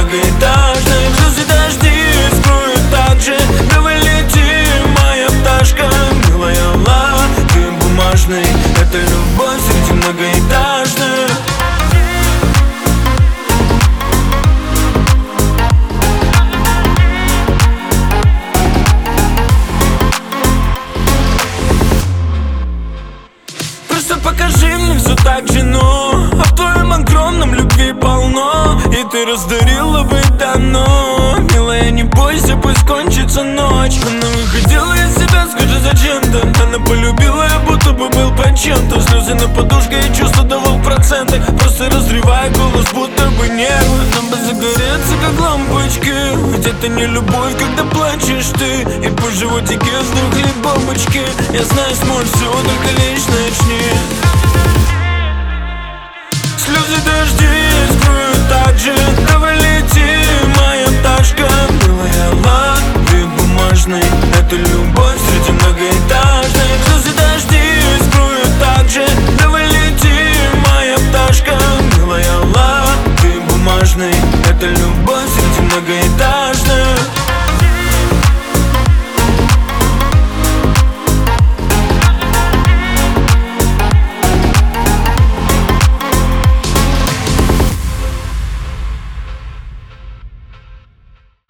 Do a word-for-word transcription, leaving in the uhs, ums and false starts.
многоэтажных. Слезы дожди скроют так же. Давай лети, моя пташка, милая лапы бумажной. Это любовь среди многоэтажных. Просто покажи мне все так же, ну. А в твоем огромном любви полно, и ты раздарила бы давно. Милая, не бойся, пусть кончится ночь. Она выходила из себя, скажи зачем-то. Она полюбила, я будто бы был под чем-то. Слезы на подушке, и чувства давал проценты. Просто разрывая голос, будто бы нервы. Нам бы загореться, как лампочки. Ведь это не любовь, когда плачешь ты. И по животике сдохли бомбочки. Я знаю, сможешь все, только лишь начни. Слезы дожди скроют так же. Давай лети, моя пташка, милая лапы бумажной. Это любовь среди многоэтажных. Слезы дожди скроют так же. Давай лети, моя пташка, милая лапы бумажной. Это любовь среди многоэтажных.